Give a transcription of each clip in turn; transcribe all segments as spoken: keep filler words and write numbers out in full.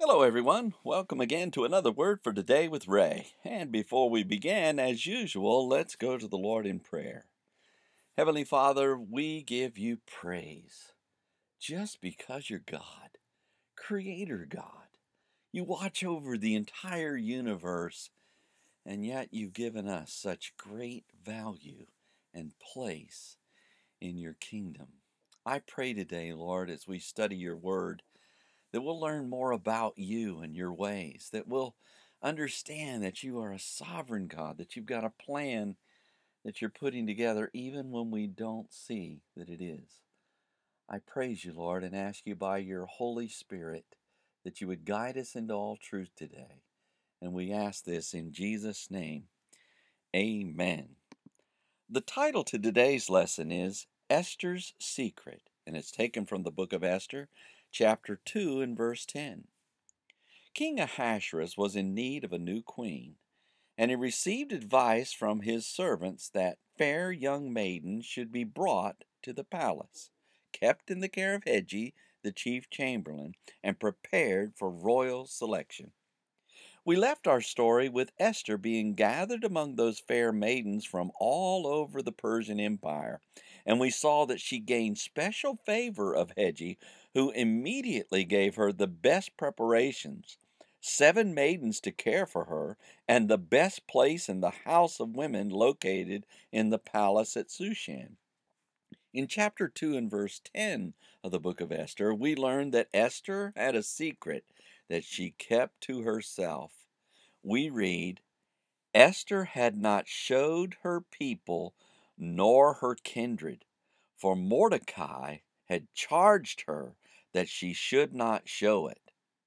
Hello, everyone. Welcome again to another Word for Today with Ray. And before we begin, as usual, let's go to the Lord in prayer. Heavenly Father, we give you praise just because you're God, Creator God. You watch over the entire universe, and yet you've given us such great value and place in your kingdom. I pray today, Lord, as we study your Word, that we'll learn more about you and your ways, that we'll understand that you are a sovereign God, that you've got a plan that you're putting together even when we don't see that it is. I praise you, Lord, and ask you by your Holy Spirit that you would guide us into all truth today. And we ask this in Jesus' name. Amen. The title to today's lesson is Esther's Secret, and it's taken from the book of Esther, chapter two and verse ten. King Ahasuerus was in need of a new queen, and he received advice from his servants that fair young maidens should be brought to the palace, kept in the care of Hegai, the chief chamberlain, and prepared for royal selection. We left our story with Esther being gathered among those fair maidens from all over the Persian Empire, and we saw that she gained special favor of Hegai, who immediately gave her the best preparations, seven maidens to care for her, and the best place in the house of women located in the palace at Shushan. In chapter two and verse ten of the book of Esther, we learn that Esther had a secret that she kept to herself. We read, Esther had not showed her people nor her kindred, for Mordecai had charged her that she should not show it.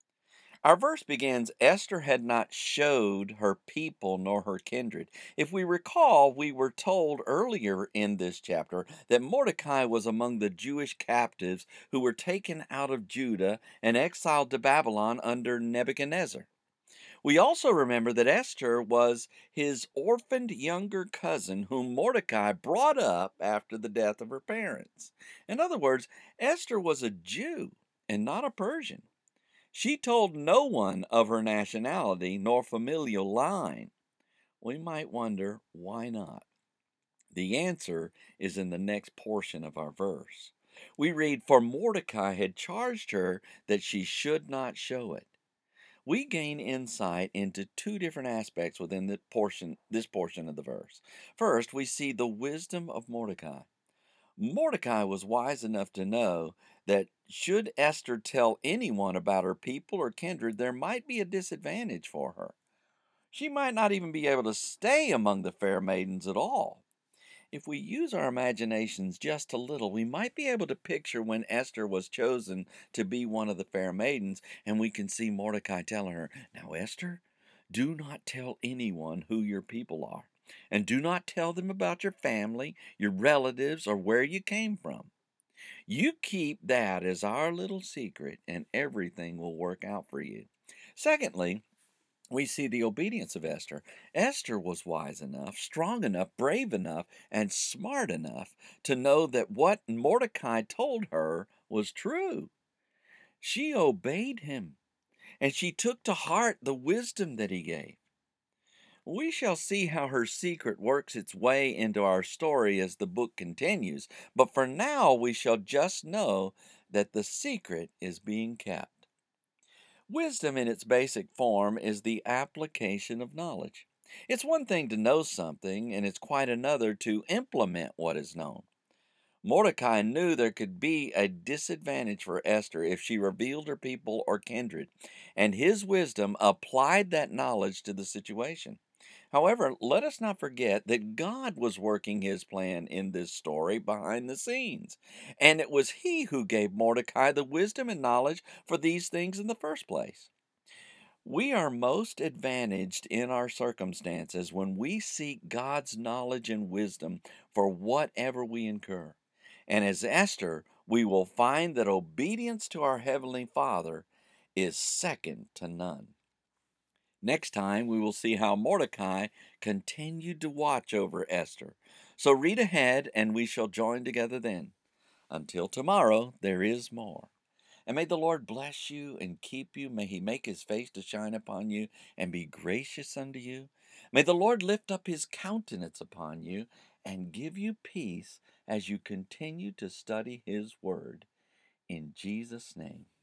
Our verse begins, Esther had not showed her people nor her kindred. If we recall, we were told earlier in this chapter that Mordecai was among the Jewish captives who were taken out of Judah and exiled to Babylon under Nebuchadnezzar. We also remember that Esther was his orphaned younger cousin whom Mordecai brought up after the death of her parents. In other words, Esther was a Jew and not a Persian. She told no one of her nationality nor familial line. We might wonder, why not? The answer is in the next portion of our verse. We read, For Mordecai had charged her that she should not show it. We gain insight into two different aspects within the portion, this portion of the verse. First, we see the wisdom of Mordecai. Mordecai was wise enough to know that should Esther tell anyone about her people or kindred, there might be a disadvantage for her. She might not even be able to stay among the fair maidens at all. If we use our imaginations just a little, we might be able to picture when Esther was chosen to be one of the fair maidens, and we can see Mordecai telling her, Now, Esther, do not tell anyone who your people are, and do not tell them about your family, your relatives, or where you came from. You keep that as our little secret, and everything will work out for you. Secondly, we see the obedience of Esther. Esther was wise enough, strong enough, brave enough, and smart enough to know that what Mordecai told her was true. She obeyed him, and she took to heart the wisdom that he gave. We shall see how her secret works its way into our story as the book continues, but for now we shall just know that the secret is being kept. Wisdom in its basic form is the application of knowledge. It's one thing to know something, and it's quite another to implement what is known. Mordecai knew there could be a disadvantage for Esther if she revealed her people or kindred, and his wisdom applied that knowledge to the situation. However, let us not forget that God was working his plan in this story behind the scenes, and it was he who gave Mordecai the wisdom and knowledge for these things in the first place. We are most advantaged in our circumstances when we seek God's knowledge and wisdom for whatever we incur. And as Esther, we will find that obedience to our Heavenly Father is second to none. Next time, we will see how Mordecai continued to watch over Esther. So read ahead, and we shall join together then. Until tomorrow, there is more. And may the Lord bless you and keep you. May he make his face to shine upon you and be gracious unto you. May the Lord lift up his countenance upon you and give you peace as you continue to study his word. In Jesus' name.